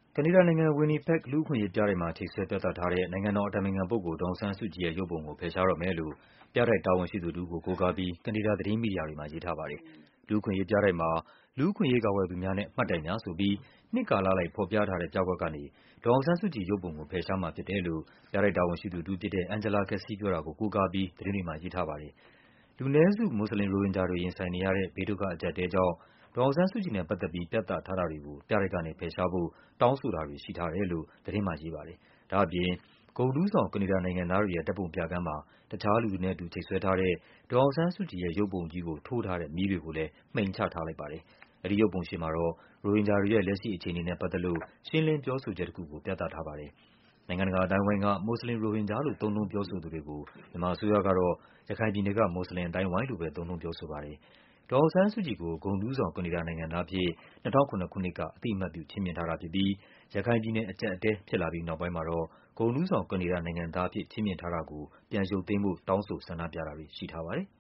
ကနေဒါနိုင်ငံ၊ Winnipeg လူ့အခွင့်အရေးပြတိုက်မှာ ချိတ်ဆွဲပြသထားတဲ့ နိုင်ငံတော်အတိုင်ပင်ခံပုဂ္ဂိုလ် ဒေါ်အောင်ဆန်းစုကြည်ရဲ့ ရုပ်ပုံကို ဖယ်ရှားတော့မယ်လို့ ပြတိုက်တာဝန်ရှိသူတဦးကို ကိုးကားပြီး ကနေဒါ သတင်းမီဒီယာတွေမှာ ရေးထားပါတယ်။ လူ့အခွင့်အရေးပြတိုက်မှာ လူ့အခွင့်အရေးကာကွယ်သူများနဲ့ မှတ်တိုင်များဆိုပြီး နှစ်ကာလအလိုက် ဖော်ပြထားတဲ့ ပြကွက်ကနေ ဒေါ်အောင်ဆန်းစုကြည်ရုပ်ပုံကို ဖယ်ရှားမှာဖြစ်တယ်လို့ ပြတိုက်တာဝန်ရှိသူတဦးဖြစ်တဲ့ Angela Gussie ပြောတာကို ကိုးကားပြီး သတင်းတွေမှာ ရေးထားပါတယ်။ လူနည်းစု မွတ်ဆလင် ရိုဟင်ဂျာတွေ ရင်ဆိုင်နေရတဲ့ ဘေးဒုက္ခအကျပ်အတည်းကြောင့် ဒေါ်အောင်ဆန်းစုကြည်နဲ့ပတ်သက်ပြီး ပြသထားတာတွေကို ပြတိုက်ကနေဖယ်ရှားဖို့ တောင်းဆိုတာတွေရှိထားတယ်လို့ သတင်းမှာရေးပါတယ်။ ဒါ့အပြင် ဂုဏ်ထူးဆောင် ကနေဒါနိုင်ငံသားတွေရဲ့ ဓာတ်ပုံပြခန်းမှာ တခြားလူတွေနဲ့အတူ ချိတ်ဆွဲထားတဲ့ ဒေါ်အောင်ဆန်းစုကြည်ရဲ့ ရုပ်ပုံကြီးကို ထိုးထားတဲ့ မီးတွေကိုလည်း မှိန်ချထားလိုက်ပါတယ်။ အဲဒီရုပ်ပုံရှေ့မှာတော့ ရိုဟင်ဂျာတွေရဲ့ လက်ရှိအခြေအနေနဲ့ပတ်သက်လို့ ရှင်းလင်းပြောဆိုချက်တခုကို ပြသထားပါတယ်။ နိုင်ငံတကာအသိုင်းအဝိုင်းက မွတ်ဆလင် ရိုဟင်ဂျာလို့ သုံးနှုန်းပြောဆိုသူတွေကို မြန်မာအစိုးရကတော့ ရခိုင်ပြည်နယ်က မွတ်ဆလင်အသိုင်းအဝိုင်းလို့ပဲ သုံးနှုန်းပြောဆိုပါတယ်။ ဒေါ်အောင်ဆန်းစုကြည်ကို ဂုဏ်ထူးဆောင် ကနေဒါနိုင်ငံသားအဖြစ် ၂၀၀၇ ခုနှစ်က အသိအမှတ်ပြု ချီးမြှင့်ထားတာဖြစ်ပြီး ရခိုင်ပြည်နယ် အကျပ်အတည်းဖြစ်လာပြီးနောက်ပိုင်းမှာတော့ ဂုဏ်ထူးဆောင် ကနေဒါနိုင်ငံသားအဖြစ် ချီးမြှင့်ထားတာကို ပြန်ရုပ်သိမ်းဖို့ တောင်းဆို ဆန္ဒပြတာတွေ ရှိထားပါတယ်။